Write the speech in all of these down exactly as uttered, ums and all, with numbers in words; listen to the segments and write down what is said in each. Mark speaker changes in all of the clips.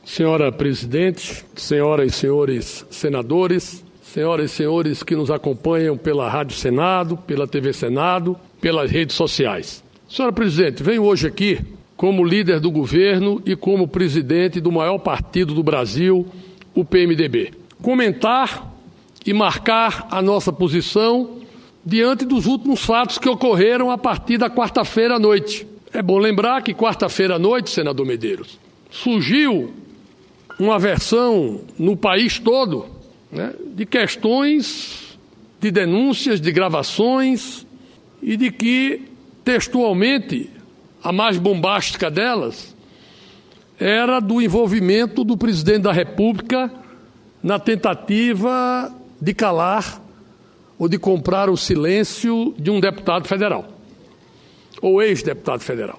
Speaker 1: Senhora Presidente, senhoras e senhores senadores, senhoras e senhores que nos acompanham pela Rádio Senado, pela T V Senado, pelas redes sociais. Senhora Presidente, venho hoje aqui como líder do governo e como presidente do maior partido do Brasil, o P M D B, comentar e marcar a nossa posição diante dos últimos fatos que ocorreram a partir da quarta-feira à noite. É bom lembrar que quarta-feira à noite, senador Medeiros, surgiu uma versão no país todo, né, de questões, de denúncias, de gravações e de que, textualmente, a mais bombástica delas era do envolvimento do presidente da República na tentativa de calar ou de comprar o silêncio de um deputado federal, ou ex-deputado federal.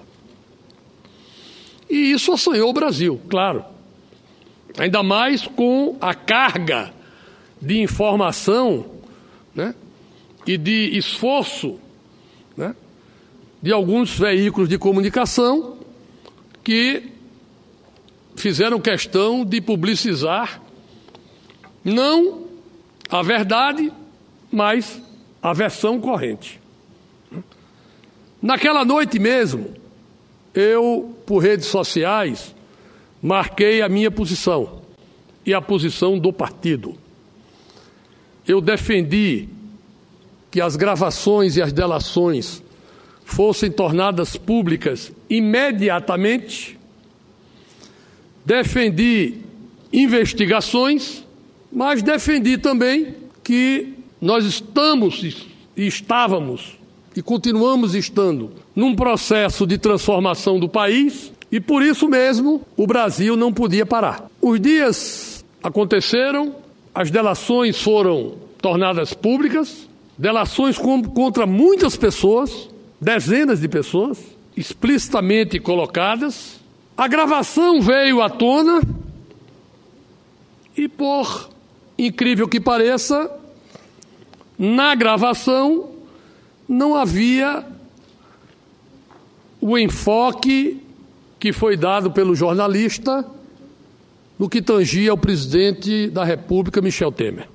Speaker 1: E isso assanhou o Brasil, claro. Ainda mais com a carga de informação, né, e de esforço, né, de alguns veículos de comunicação que fizeram questão de publicizar não a verdade, mas a versão corrente. Naquela noite mesmo, eu, por redes sociais, marquei a minha posição e a posição do partido. Eu defendi que as gravações e as delações fossem tornadas públicas imediatamente. Defendi investigações, mas defendi também que nós estamos e estávamos e continuamos estando num processo de transformação do país e, por isso mesmo, o Brasil não podia parar. Os dias aconteceram, as delações foram tornadas públicas, delações contra muitas pessoas, dezenas de pessoas, explicitamente colocadas. A gravação veio à tona e, por incrível que pareça, na gravação não havia o enfoque que foi dado pelo jornalista no que tangia ao presidente da República, Michel Temer.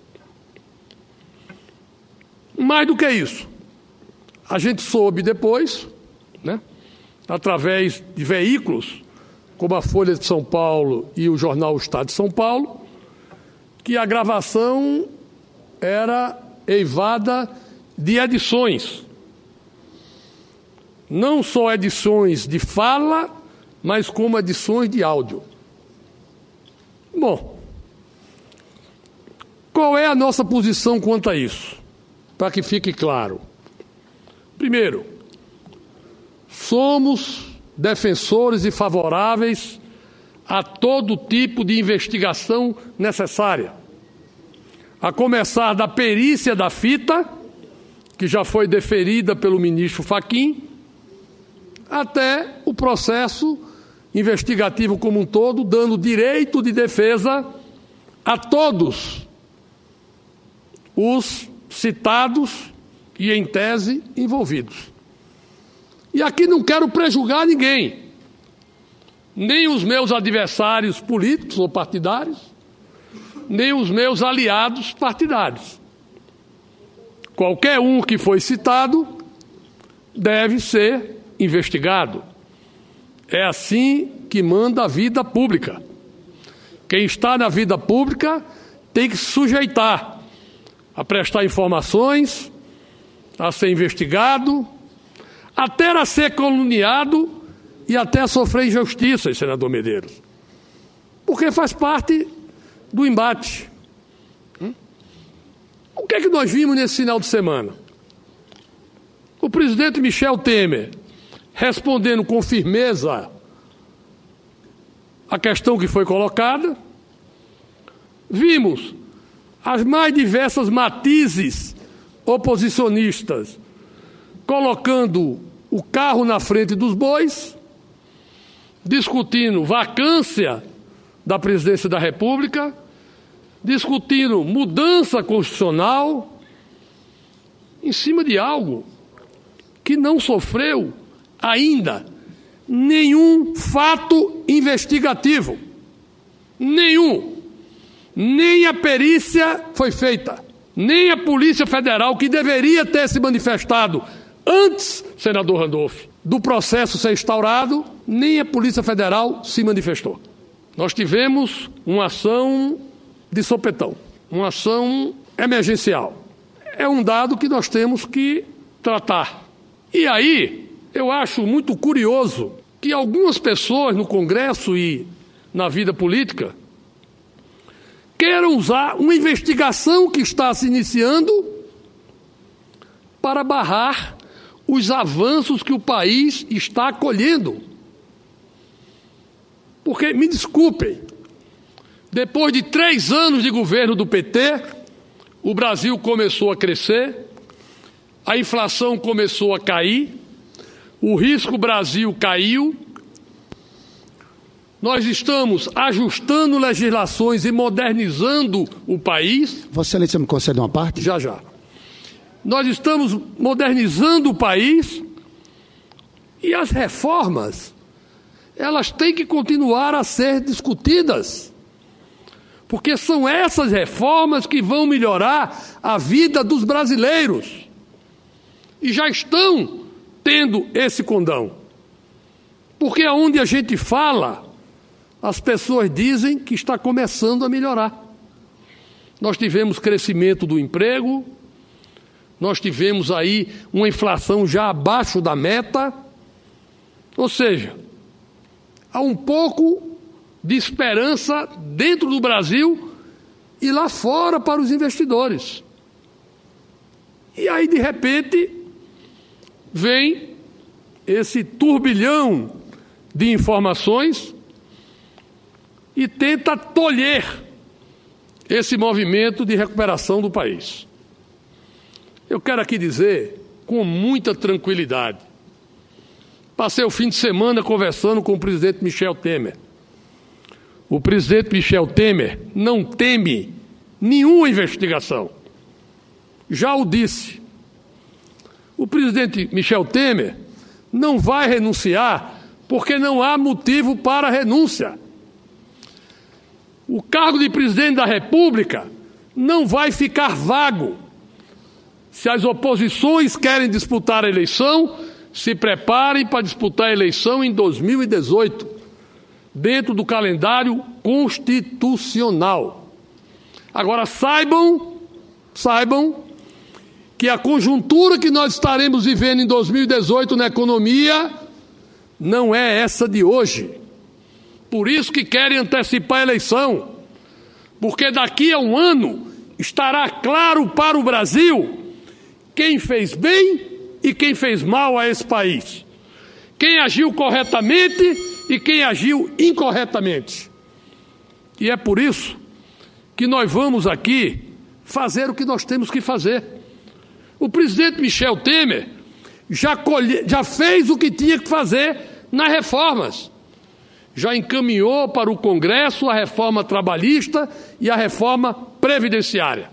Speaker 1: Mais do que isso, a gente soube depois, né, através de veículos como a Folha de São Paulo e o jornal O Estado de São Paulo, que a gravação era eivada de edições. Não só edições de fala, mas como edições de áudio. Bom, qual é a nossa posição quanto a isso? Para que fique claro. Primeiro, somos defensores e favoráveis a todo tipo de investigação necessária, a começar da perícia da fita, que já foi deferida pelo ministro Fachin, até o processo investigativo como um todo, dando direito de defesa a todos os citados e, em tese, envolvidos. E aqui não quero prejugar ninguém, nem os meus adversários políticos ou partidários, nem os meus aliados partidários. Qualquer um que foi citado deve ser investigado. É assim que manda a vida pública. Quem está na vida pública tem que se sujeitar a prestar informações, a ser investigado, até a ser caluniado e até a sofrer injustiças, senador Medeiros. Porque faz parte do embate. O que é que nós vimos nesse final de semana? O presidente Michel Temer respondendo com firmeza a questão que foi colocada. Vimos as mais diversas matizes oposicionistas colocando o carro na frente dos bois, discutindo vacância da presidência da República, discutindo mudança constitucional, em cima de algo que não sofreu ainda nenhum fato investigativo. Nenhum. Nem a perícia foi feita. Nem a Polícia Federal, que deveria ter se manifestado antes, senador Randolph, do processo ser instaurado, nem a Polícia Federal se manifestou. Nós tivemos uma ação de sopetão, uma ação emergencial. É um dado que nós temos que tratar. E aí, eu acho muito curioso que algumas pessoas no Congresso e na vida política queiram usar uma investigação que está se iniciando para barrar os avanços que o país está colhendo. Porque, me desculpem, depois de três anos de governo do P T, o Brasil começou a crescer, a inflação começou a cair, o risco Brasil caiu, nós estamos ajustando legislações e modernizando o país.
Speaker 2: Vossa Excelência me concede uma parte?
Speaker 1: Já, já. Nós estamos modernizando o país e as reformas, elas têm que continuar a ser discutidas, porque são essas reformas que vão melhorar a vida dos brasileiros e já estão tendo esse condão. Porque onde a gente fala, as pessoas dizem que está começando a melhorar. Nós tivemos crescimento do emprego, nós tivemos aí uma inflação já abaixo da meta, ou seja, há um pouco de esperança dentro do Brasil e lá fora para os investidores. E aí, de repente, vem esse turbilhão de informações e tenta tolher esse movimento de recuperação do país. Eu quero aqui dizer, com muita tranquilidade, passei o fim de semana conversando com o presidente Michel Temer. O presidente Michel Temer não teme nenhuma investigação. Já o disse. O presidente Michel Temer não vai renunciar porque não há motivo para renúncia. O cargo de presidente da República não vai ficar vago. Se as oposições querem disputar a eleição, se preparem para disputar a eleição em dois mil e dezoito, dentro do calendário constitucional. Agora saibam, saibam que a conjuntura que nós estaremos vivendo em dois mil e dezoito na economia não é essa de hoje. Por isso que querem antecipar a eleição, porque daqui a um ano estará claro para o Brasil quem fez bem e quem fez mal a esse país, quem agiu corretamente e quem agiu incorretamente. E é por isso que nós vamos aqui fazer o que nós temos que fazer. O presidente Michel Temer já, colhe, já fez o que tinha que fazer nas reformas. Já encaminhou para o Congresso a reforma trabalhista e a reforma previdenciária.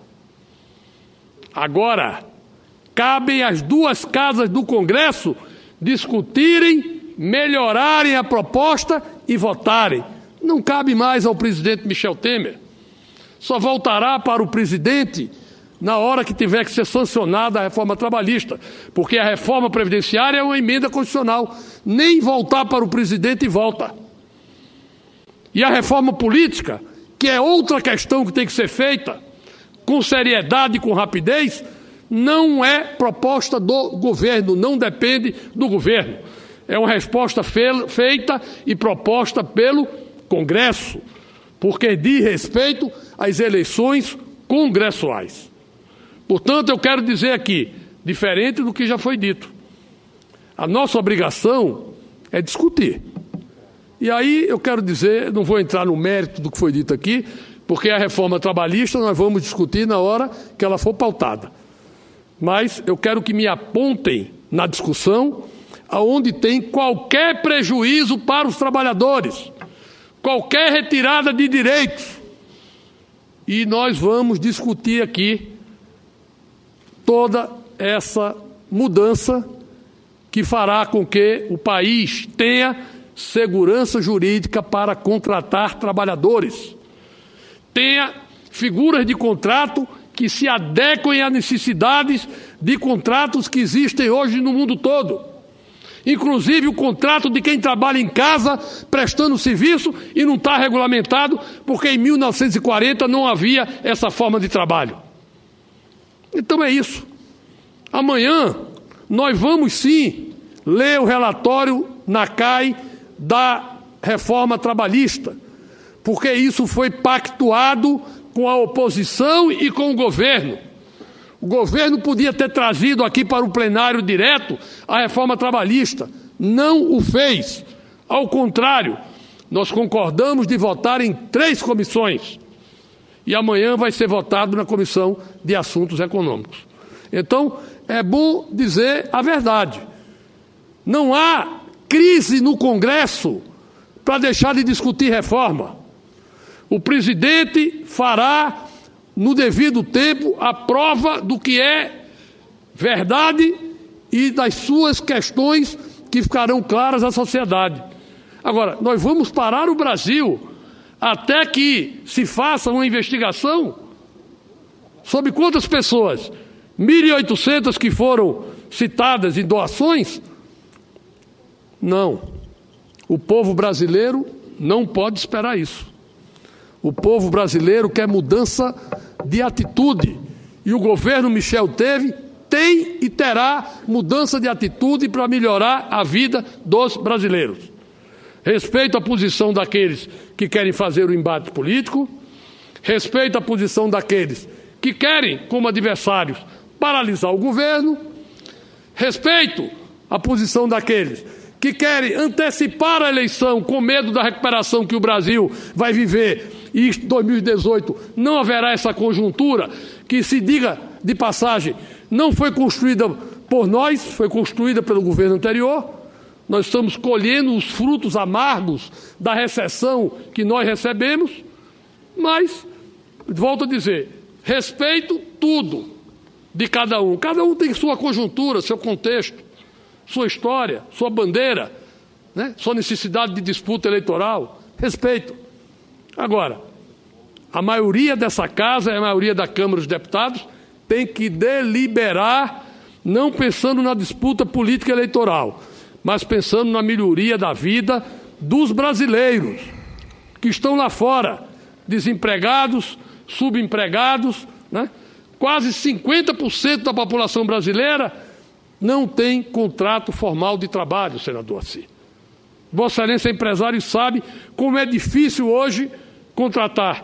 Speaker 1: Agora, cabem às duas casas do Congresso discutirem, melhorarem a proposta e votarem. Não cabe mais ao presidente Michel Temer. Só voltará para o presidente na hora que tiver que ser sancionada a reforma trabalhista, porque a reforma previdenciária é uma emenda constitucional. Nem voltar para o presidente e volta. E a reforma política, que é outra questão que tem que ser feita com seriedade e com rapidez, não é proposta do governo, não depende do governo. É uma resposta fe- feita e proposta pelo Congresso, porque diz respeito às eleições congressuais. Portanto, eu quero dizer aqui, diferente do que já foi dito, a nossa obrigação é discutir. E aí eu quero dizer, não vou entrar no mérito do que foi dito aqui, porque a reforma trabalhista nós vamos discutir na hora que ela for pautada. Mas eu quero que me apontem na discussão aonde tem qualquer prejuízo para os trabalhadores, qualquer retirada de direitos. E nós vamos discutir aqui toda essa mudança que fará com que o país tenha segurança jurídica para contratar trabalhadores. tenha figuras de contrato que se adequem às necessidades de contratos que existem hoje no mundo todo. Inclusive o contrato de quem trabalha em casa prestando serviço e não está regulamentado, porque em mil novecentos e quarenta não havia essa forma de trabalho. Então é isso. Amanhã nós vamos sim ler o relatório na C A I da reforma trabalhista, porque isso foi pactuado com a oposição e com o governo. O governo podia ter trazido aqui para o plenário direto a reforma trabalhista. Não o fez. Ao contrário, nós concordamos de votar em três comissões. E amanhã vai ser votado na Comissão de Assuntos Econômicos. Então, é bom dizer a verdade. Não há crise no Congresso para deixar de discutir reforma. O presidente fará, no devido tempo, a prova do que é verdade e das suas questões que ficarão claras à sociedade. Agora, nós vamos parar o Brasil até que se faça uma investigação sobre quantas pessoas? mil e oitocentas que foram citadas em doações? Não. O povo brasileiro não pode esperar isso. O povo brasileiro quer mudança de atitude. E o governo Michel teve, tem e terá mudança de atitude para melhorar a vida dos brasileiros. Respeito a posição daqueles que querem fazer o embate político, respeito a posição daqueles que querem, como adversários, paralisar o governo, respeito a posição daqueles que querem antecipar a eleição com medo da recuperação que o Brasil vai viver, e em dois mil e dezoito não haverá essa conjuntura, que, se diga de passagem, não foi construída por nós, foi construída pelo governo anterior. Nós estamos colhendo os frutos amargos da recessão que nós recebemos, mas, volto a dizer, respeito tudo de cada um. Cada um tem sua conjuntura, seu contexto, sua história, sua bandeira, né? Sua necessidade de disputa eleitoral. Respeito. Agora, a maioria dessa casa, a maioria da Câmara dos Deputados, tem que deliberar, não pensando na disputa política eleitoral, mas pensando na melhoria da vida dos brasileiros que estão lá fora, desempregados, subempregados, né? Quase cinquenta por cento da população brasileira não tem contrato formal de trabalho, senador Assis. Vossa Excelência é empresário e sabe como é difícil hoje contratar.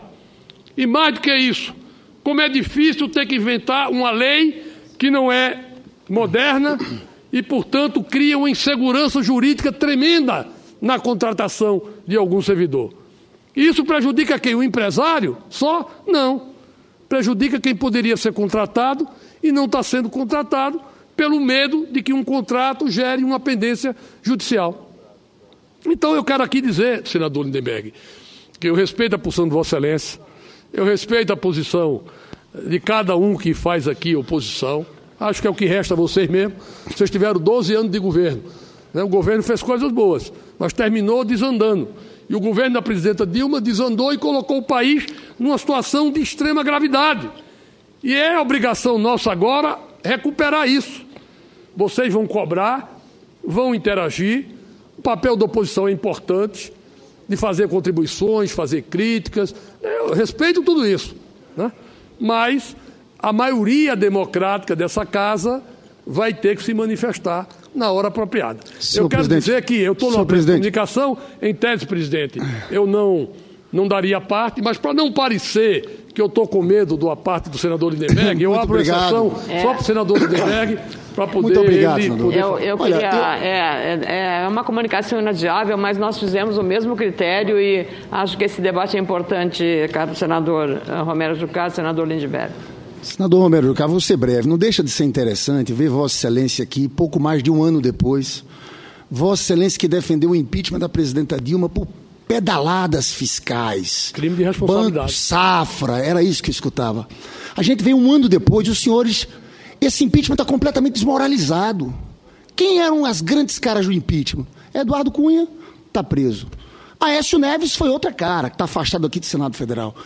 Speaker 1: E mais do que isso, como é difícil ter que inventar uma lei que não é moderna e, portanto, cria uma insegurança jurídica tremenda na contratação de algum servidor. Isso prejudica quem? O empresário? Só? Não. Prejudica quem poderia ser contratado e não está sendo contratado pelo medo de que um contrato gere uma pendência judicial. Então eu quero aqui dizer, senador Lindenberg, que eu respeito a posição de Vossa Excelência, eu respeito a posição de cada um que faz aqui oposição. Acho que é o que resta a vocês mesmo. Vocês tiveram doze anos de governo, né? O governo fez coisas boas, mas terminou desandando. E o governo da presidenta Dilma desandou e colocou o país numa situação de extrema gravidade. E é obrigação nossa agora recuperar isso. Vocês vão cobrar, vão interagir. O papel da oposição é importante, de fazer contribuições, fazer críticas. Eu respeito tudo isso, né? Mas a maioria democrática dessa casa vai ter que se manifestar na hora apropriada. Senhor eu quero presidente, dizer que eu estou numa comunicação, em tese, presidente, eu não, não daria parte, mas para não parecer que eu estou com medo da parte do senador Lindenberg, eu abro obrigado. exceção é. só para o senador Lindenberg, para poder... Muito obrigado, ele poder...
Speaker 2: Eu, eu
Speaker 1: Olha,
Speaker 2: queria...
Speaker 1: eu...
Speaker 2: É, é, é uma comunicação inadiável, mas nós fizemos o mesmo critério e acho que esse debate é importante, caro senador Romero Jucá, senador Lindenberg.
Speaker 3: Senador Romero Jucá, vou ser breve. Não deixa de ser interessante ver Vossa Excelência aqui, pouco mais de um ano depois, Vossa Excelência que defendeu o impeachment da presidenta Dilma por pedaladas fiscais.
Speaker 1: Crime de responsabilidade.
Speaker 3: Banco, safra, era isso que eu escutava. A gente vem um ano depois, os senhores... Esse impeachment está completamente desmoralizado. Quem eram as grandes caras do impeachment? Eduardo Cunha está preso. Aécio Neves foi outra cara, que está afastado aqui do Senado Federal.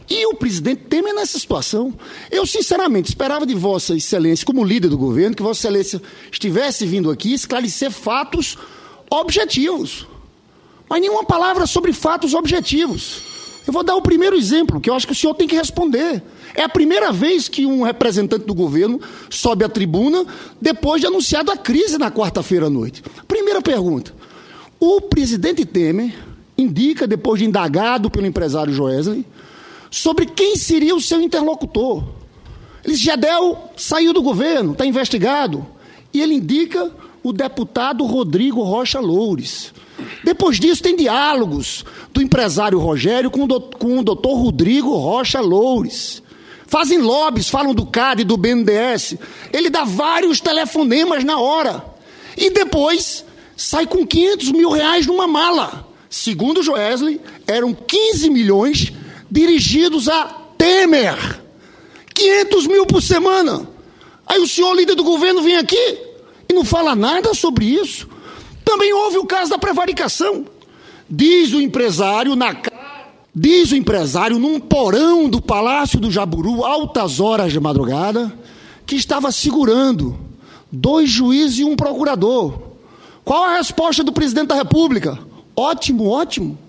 Speaker 3: E o presidente Temer nessa situação. Eu, sinceramente, esperava de Vossa Excelência, como líder do governo, que Vossa Excelência estivesse vindo aqui esclarecer fatos objetivos. Mas nenhuma palavra sobre fatos objetivos. Eu vou dar o primeiro exemplo, que eu acho que o senhor tem que responder. É a primeira vez que um representante do governo sobe à tribuna depois de anunciado a crise na quarta-feira à noite. Primeira pergunta. O presidente Temer indica, depois de indagado pelo empresário Joesley, sobre quem seria o seu interlocutor. Ele diz, Gedel saiu do governo, está investigado. E ele indica o deputado Rodrigo Rocha Loures. Depois disso, tem diálogos do empresário Rogério com o, do, com o doutor Rodrigo Rocha Loures. Fazem lobbies, falam do C A D e do B N D E S. Ele dá vários telefonemas na hora. E depois sai com quinhentos mil reais numa mala. Segundo Joesley, eram quinze milhões dirigidos a Temer. quinhentos mil por semana. Aí o senhor, líder do governo, vem aqui e não fala nada sobre isso. Também houve o caso da prevaricação. Diz o empresário, na, diz o empresário num porão do Palácio do Jaburu, altas horas de madrugada, que estava segurando dois juízes e um procurador. Qual a resposta do presidente da República? Ótimo, ótimo.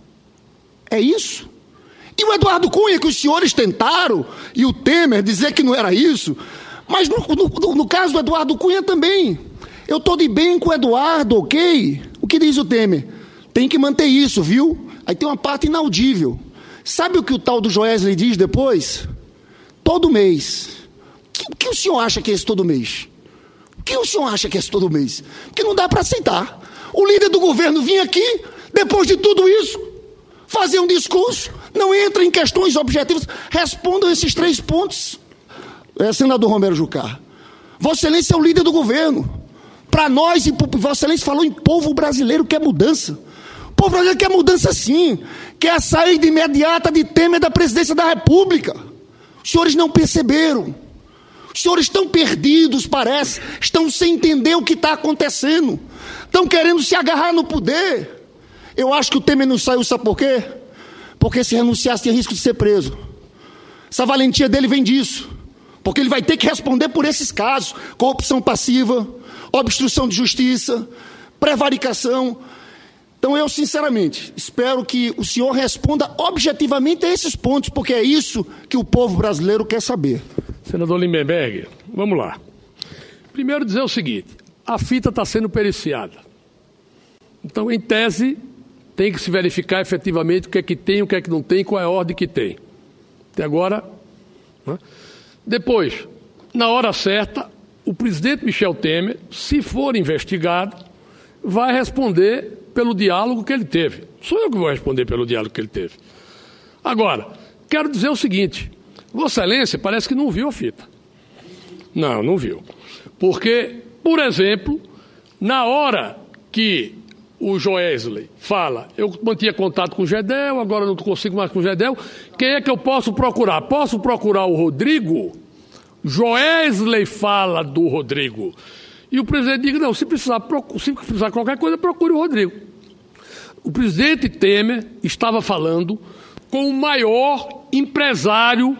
Speaker 3: É isso. E o Eduardo Cunha, que os senhores tentaram, e o Temer dizer que não era isso, mas no, no, no caso do Eduardo Cunha também. Eu estou de bem com o Eduardo, ok? O que diz o Temer? Tem que manter isso, viu? Aí tem uma parte inaudível. Sabe o que o tal do Joesley diz depois? Todo mês. O que, que o senhor acha que é esse todo mês? O que o senhor acha que é esse todo mês? Porque não dá para aceitar. O líder do governo vinha aqui, depois de tudo isso, fazer um discurso, não entra em questões objetivas. Respondam esses três pontos, é, senador Romero Jucá. Vossa Excelência é o líder do governo. Para nós, e Vossa Excelência falou em povo brasileiro quer mudança. O povo brasileiro quer mudança sim. Quer a saída imediata de Temer da presidência da República. Os senhores não perceberam. Os senhores estão perdidos, parece. Estão sem entender o que está acontecendo. Estão querendo se agarrar no poder. Eu acho que o Temer não saiu, sabe por quê? Porque se renunciasse tinha risco de ser preso. Essa valentia dele vem disso. Porque ele vai ter que responder por esses casos. Corrupção passiva, obstrução de justiça, prevaricação. Então eu, sinceramente, espero que o senhor responda objetivamente a esses pontos, porque é isso que o povo brasileiro quer saber.
Speaker 1: Senador Lindenberg, vamos lá. Primeiro dizer o seguinte, a fita está sendo periciada. Então, em tese, tem que se verificar efetivamente o que é que tem, o que é que não tem, qual é a ordem que tem. Até agora, né? Depois, na hora certa, o presidente Michel Temer, se for investigado, vai responder pelo diálogo que ele teve. Sou eu que vou responder pelo diálogo que ele teve. Agora, quero dizer o seguinte, Vossa Excelência parece que não viu a fita. Não, não viu. Porque, por exemplo, na hora que o Joesley fala, eu mantinha contato com o Gedel, agora não consigo mais com o Gedel, quem é que eu posso procurar? Posso procurar o Rodrigo? Joesley fala do Rodrigo. E o presidente diz, não, se precisar, se precisar qualquer coisa, procure o Rodrigo. O presidente Temer estava falando com o maior empresário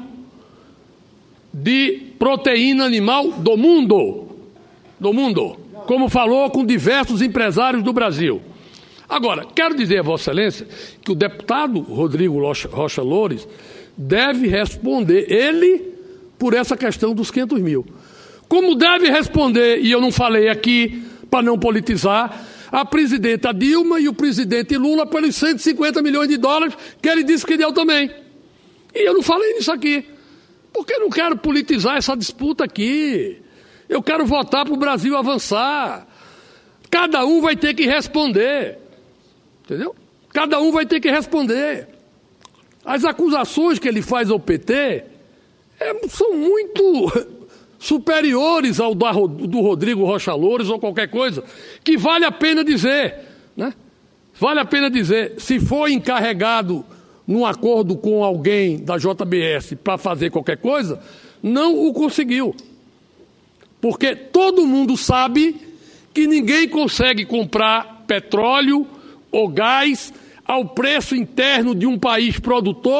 Speaker 1: de proteína animal do mundo. Do mundo. Como falou com diversos empresários do Brasil. Agora, quero dizer a Vossa Excelência que o deputado Rodrigo Rocha Loures deve responder, ele, por essa questão dos quinhentos mil. Como deve responder, e eu não falei aqui para não politizar, a presidenta Dilma e o presidente Lula pelos cento e cinquenta milhões de dólares que ele disse que deu também. E eu não falei nisso aqui, porque eu não quero politizar essa disputa aqui. Eu quero votar para o Brasil avançar. Cada um vai ter que responder. Entendeu? Cada um vai ter que responder. As acusações que ele faz ao P T é, são muito superiores ao da, do Rodrigo Rocha Loures ou qualquer coisa, que vale a pena dizer, né? Vale a pena dizer, se for encarregado num acordo com alguém da J B S para fazer qualquer coisa, não o conseguiu. Porque todo mundo sabe que ninguém consegue comprar petróleo ou gás ao preço interno de um país produtor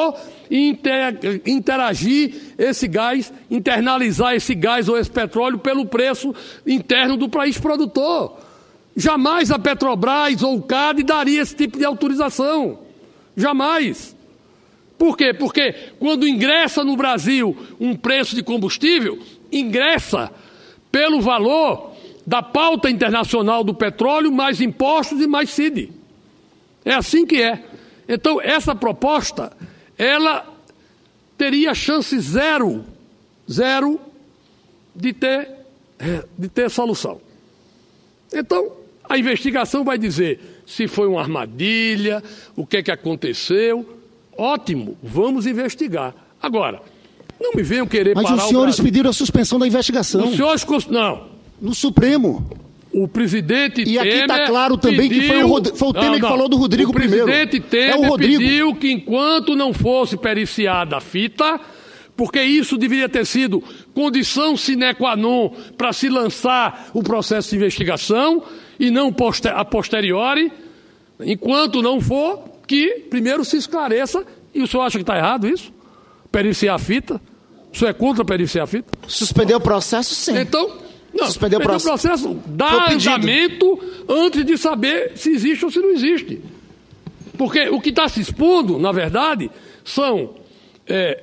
Speaker 1: e inter, interagir esse gás, internalizar esse gás ou esse petróleo pelo preço interno do país produtor. Jamais a Petrobras ou o C A D daria esse tipo de autorização. Jamais. Por quê? Porque quando ingressa no Brasil um preço de combustível, ingressa pelo valor da pauta internacional do petróleo, mais impostos e mais C I D. É assim que é. Então, essa proposta, ela teria chance zero, zero de ter, de ter solução. Então, a investigação vai dizer se foi uma armadilha, o que é que aconteceu. Ótimo, vamos investigar. Agora, não me venham querer
Speaker 3: Mas
Speaker 1: parar o
Speaker 3: Mas os senhores
Speaker 1: Brasil.
Speaker 3: pediram a suspensão da investigação.
Speaker 1: Os senhores... Não.
Speaker 3: No Supremo.
Speaker 1: O presidente
Speaker 3: E aqui
Speaker 1: Temer
Speaker 3: está claro também
Speaker 1: pediu...
Speaker 3: que foi o, Rod... foi o Temer
Speaker 1: não, não.
Speaker 3: que falou do Rodrigo primeiro.
Speaker 1: O presidente Temer
Speaker 3: é o Rodrigo.
Speaker 1: pediu que enquanto não fosse periciada a fita, porque isso deveria ter sido condição sine qua non para se lançar o processo de investigação e não a posteriori, enquanto não for, que primeiro se esclareça. E o senhor acha que está errado isso? Periciar a fita? O senhor é contra periciar a fita?
Speaker 4: Suspender o processo, sim.
Speaker 1: Então, não,
Speaker 4: suspender o processo.
Speaker 1: processo dá andamento antes de saber se existe ou se não existe. Porque o que está se expondo, na verdade, são é,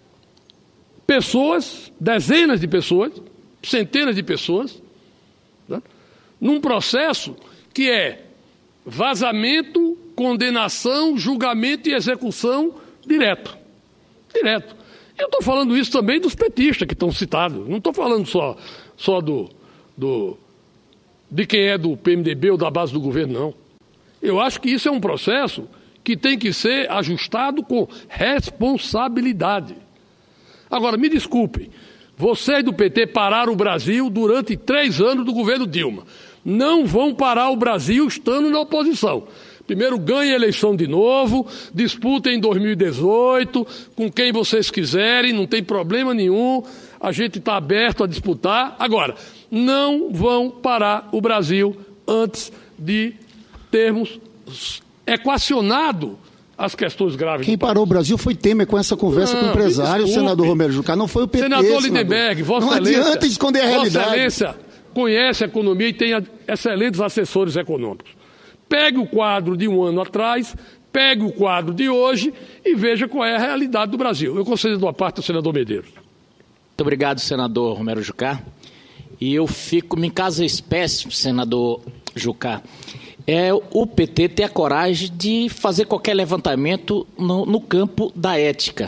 Speaker 1: pessoas, dezenas de pessoas, centenas de pessoas, né, num processo que é vazamento, condenação, julgamento e execução direto. Direto. Eu estou falando isso também dos petistas que estão citados. Não estou falando só, só do, do, de quem é do P M D B ou da base do governo, não. Eu acho que isso é um processo que tem que ser ajustado com responsabilidade. Agora, me desculpem, vocês do P T pararam o Brasil durante três anos do governo Dilma. Não vão parar o Brasil estando na oposição. Primeiro, ganhem a eleição de novo, disputem em dois mil e dezoito, com quem vocês quiserem, não tem problema nenhum, a gente está aberto a disputar. Agora, não vão parar o Brasil antes de termos equacionado as questões graves.
Speaker 3: Quem parou o Brasil foi Temer com essa conversa não, com o empresário, o senador Romero Jucá, não foi o P T.
Speaker 1: Senador Lindenberg, Vossa
Speaker 3: Não
Speaker 1: Excelência,
Speaker 3: adianta esconder a realidade.
Speaker 1: Vossa Excelência conhece a economia e tem excelentes assessores econômicos. Pegue o quadro de um ano atrás, pegue o quadro de hoje e veja qual é a realidade do Brasil. Eu concedo a parte do senador Medeiros.
Speaker 5: Muito obrigado, senador Romero Jucá. E eu fico, me casa espécie, senador Jucá, é o P T ter a coragem de fazer qualquer levantamento no, no campo da ética.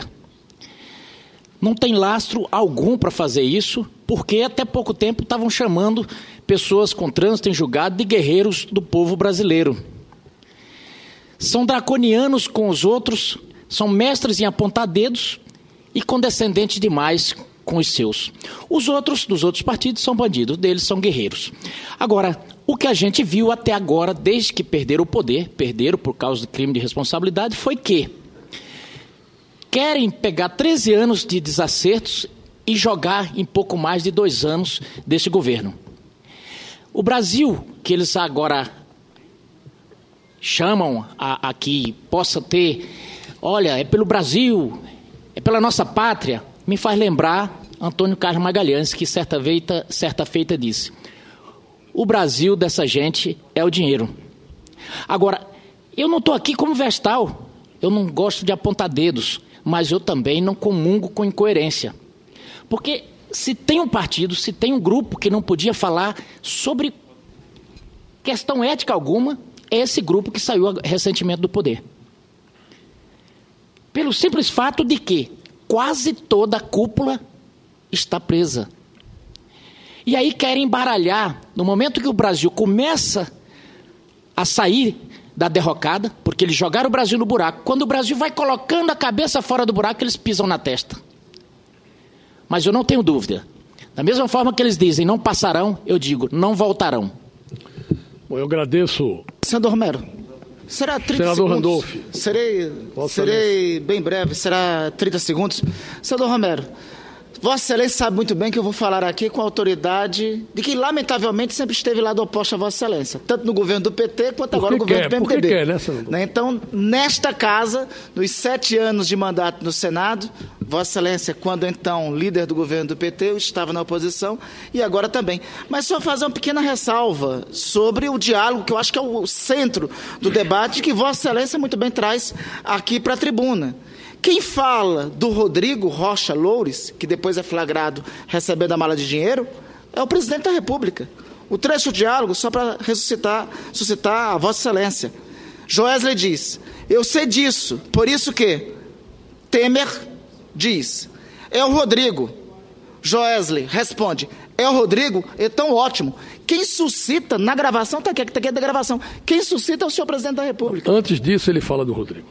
Speaker 5: Não tem lastro algum para fazer isso, porque até pouco tempo estavam chamando pessoas com trânsito em julgado de guerreiros do povo brasileiro. São draconianos com os outros, são mestres em apontar dedos e condescendentes demais com os seus. Os outros, dos outros partidos, são bandidos, deles são guerreiros. Agora, o que a gente viu até agora, desde que perderam o poder, perderam por causa do crime de responsabilidade, foi que querem pegar treze anos de desacertos e jogar em pouco mais de dois anos desse governo. O Brasil, que eles agora chamam a, a que possa ter, olha, é pelo Brasil, é pela nossa pátria, me faz lembrar Antônio Carlos Magalhães, que certa feita, certa feita disse: o Brasil dessa gente é o dinheiro. Agora, eu não estou aqui como Vestal, eu não gosto de apontar dedos, mas eu também não comungo com incoerência. Porque se tem um partido, se tem um grupo que não podia falar sobre questão ética alguma, é esse grupo que saiu recentemente do poder. Pelo simples fato de que quase toda a cúpula está presa. E aí querem embaralhar, no momento que o Brasil começa a sair da derrocada, porque eles jogaram o Brasil no buraco. Quando o Brasil vai colocando a cabeça fora do buraco, eles pisam na testa. Mas eu não tenho dúvida. Da mesma forma que eles dizem, não passarão, eu digo, não voltarão.
Speaker 1: Bom, eu agradeço.
Speaker 4: Senador Romero, será trinta
Speaker 1: Senador
Speaker 4: segundos?
Speaker 1: Randolph.
Speaker 4: Serei, serei bem breve, será trinta segundos. Senador Romero, Vossa Excelência sabe muito bem que eu vou falar aqui com a autoridade de que, lamentavelmente, sempre esteve lado oposto a Vossa Excelência, tanto no governo do P T quanto agora no governo do P M D B.
Speaker 1: Por que quer, né, senador?
Speaker 4: Então, nesta casa, nos sete anos de mandato no Senado, Vossa Excelência, quando então líder do governo do P T, eu estava na oposição e agora também. Mas só fazer uma pequena ressalva sobre o diálogo, que eu acho que é o centro do debate, que Vossa Excelência muito bem traz aqui para a tribuna. Quem fala do Rodrigo Rocha Loures, que depois é flagrado recebendo a mala de dinheiro, é o presidente da República. O trecho do diálogo, só para ressuscitar, suscitar a Vossa Excelência. Joesley diz, eu sei disso, por isso que Temer diz, é o Rodrigo. Joesley responde, é o Rodrigo? Então ótimo. Quem suscita na gravação, está aqui, está aqui a gravação, quem suscita é o senhor presidente da República.
Speaker 1: Antes disso ele fala do Rodrigo.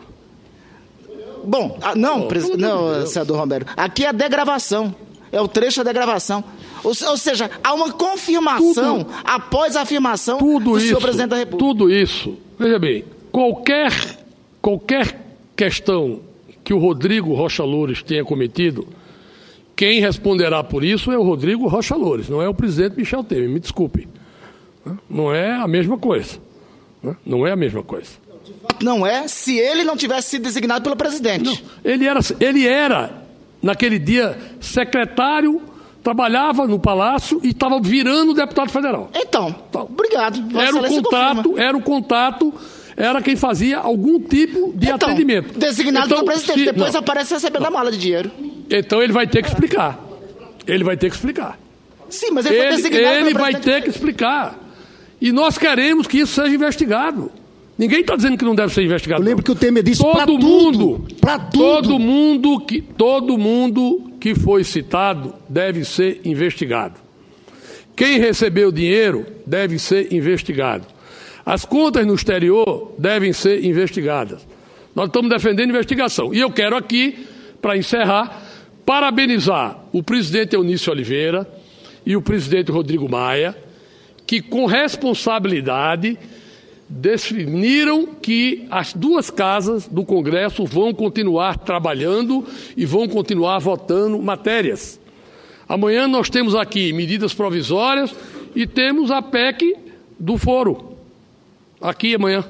Speaker 4: Bom, não, oh, não, senador Romero, aqui é a degravação, é o trecho da degravação. Ou, ou seja, há uma confirmação tudo, após a afirmação
Speaker 1: tudo
Speaker 4: do
Speaker 1: isso,
Speaker 4: senhor presidente da República.
Speaker 1: Tudo isso, veja bem, qualquer, qualquer questão que o Rodrigo Rocha Loures tenha cometido, quem responderá por isso é o Rodrigo Rocha Loures, não é o presidente Michel Temer, me desculpe. Não é a mesma coisa. Não é a mesma coisa.
Speaker 4: Não é se ele não tivesse sido designado pelo presidente.
Speaker 1: Não, ele era, ele era, naquele dia, secretário, trabalhava no Palácio e estava virando deputado federal.
Speaker 4: Então, então obrigado.
Speaker 1: Era o contato, era o contato, era quem fazia algum tipo de
Speaker 4: então,
Speaker 1: atendimento.
Speaker 4: Designado
Speaker 1: então,
Speaker 4: pelo presidente,
Speaker 1: se,
Speaker 4: depois
Speaker 1: não,
Speaker 4: aparece recebendo
Speaker 1: não.
Speaker 4: a mala de dinheiro.
Speaker 1: Então ele vai ter que explicar. Ele vai ter que explicar.
Speaker 4: Sim, mas ele,
Speaker 1: ele
Speaker 4: foi designado
Speaker 1: Ele
Speaker 4: pelo
Speaker 1: vai
Speaker 4: presidente.
Speaker 1: ter que explicar. E nós queremos que isso seja investigado. Ninguém está dizendo que não deve ser investigado.
Speaker 3: Eu lembro
Speaker 1: não.
Speaker 3: que o Temer disse para
Speaker 1: todo
Speaker 3: tudo,
Speaker 1: mundo,
Speaker 3: para tudo.
Speaker 1: Todo mundo que todo mundo que foi citado deve ser investigado. Quem recebeu dinheiro deve ser investigado. As contas no exterior devem ser investigadas. Nós estamos defendendo investigação. E eu quero aqui, para encerrar, parabenizar o presidente Eunício Oliveira e o presidente Rodrigo Maia, que com responsabilidade definiram que as duas casas do Congresso vão continuar trabalhando e vão continuar votando matérias. Amanhã nós temos aqui medidas provisórias e temos a P E C do foro. Aqui amanhã.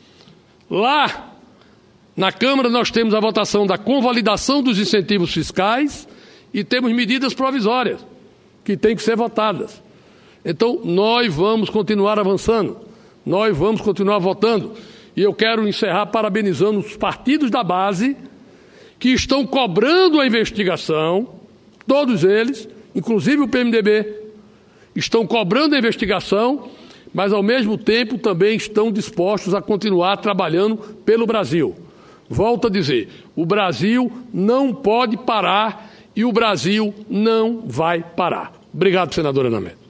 Speaker 1: Lá, na Câmara, nós temos a votação da convalidação dos incentivos fiscais e temos medidas provisórias que têm que ser votadas. Então, nós vamos continuar avançando. Nós vamos continuar votando. E eu quero encerrar parabenizando os partidos da base que estão cobrando a investigação, todos eles, inclusive o P M D B, estão cobrando a investigação, mas ao mesmo tempo também estão dispostos a continuar trabalhando pelo Brasil. Volto a dizer, o Brasil não pode parar e o Brasil não vai parar. Obrigado, senadora Ana Amélia.